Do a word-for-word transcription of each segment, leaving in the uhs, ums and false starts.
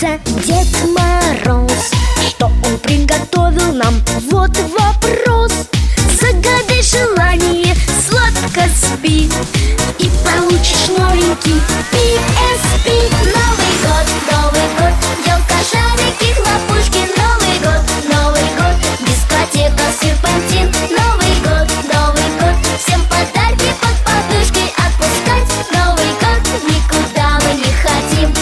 Появился Дед Мороз. Что он приготовил нам? Вот вопрос. Загадай желание, сладко спи, и получишь новенький пи эс пи. Новый год, Новый год, елка, шарики, хлопушки. Новый год, Новый год, дискотека, серпантин. Новый год, Новый год, всем подарки под подушкой отпускать. Новый год, никуда мы не хотим.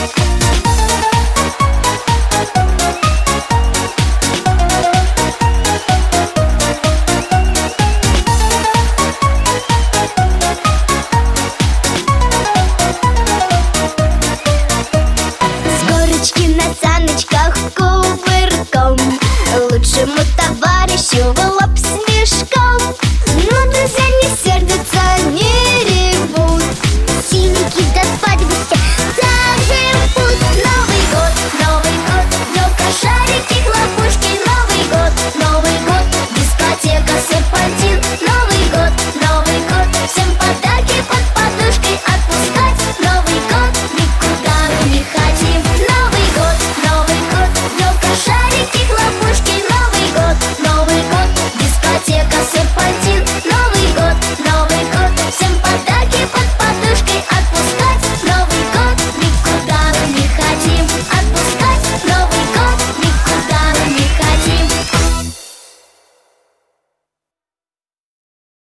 На саночках кувырком лучшему товарищу в лоб снежком. Но друзья не сердятся, не ревут. Синенький да спать гостя